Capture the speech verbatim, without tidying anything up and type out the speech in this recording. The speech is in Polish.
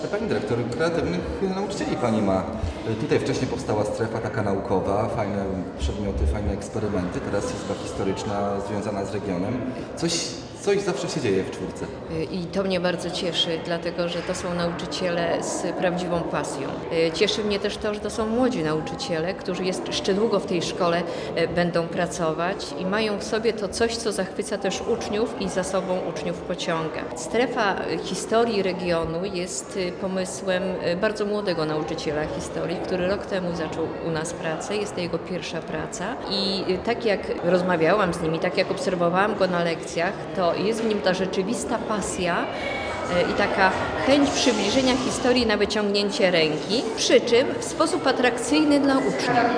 Pani dyrektor, kreatywnych nauczycieli Pani ma. Tutaj wcześniej powstała strefa taka naukowa, fajne przedmioty, fajne eksperymenty. Teraz izba historyczna związana z regionem. Coś, coś zawsze się dzieje w czwórce. I to mnie bardzo cieszy, dlatego że to są nauczyciele z prawdziwą pasją. Cieszy mnie też to, że to są młodzi nauczyciele, którzy jeszcze długo w tej szkole będą pracować i mają w sobie to coś, co zachwyca też uczniów i za sobą uczniów pociąga. Strefa historii regionu jest pomysłem bardzo młodego nauczyciela historii, który rok temu zaczął u nas pracę. Jest to jego pierwsza praca i tak jak rozmawiałam z nim i tak jak obserwowałam go na lekcjach, to jest w nim ta rzeczywista pasja i taka chęć przybliżenia historii na wyciągnięcie ręki, przy czym w sposób atrakcyjny dla uczniów.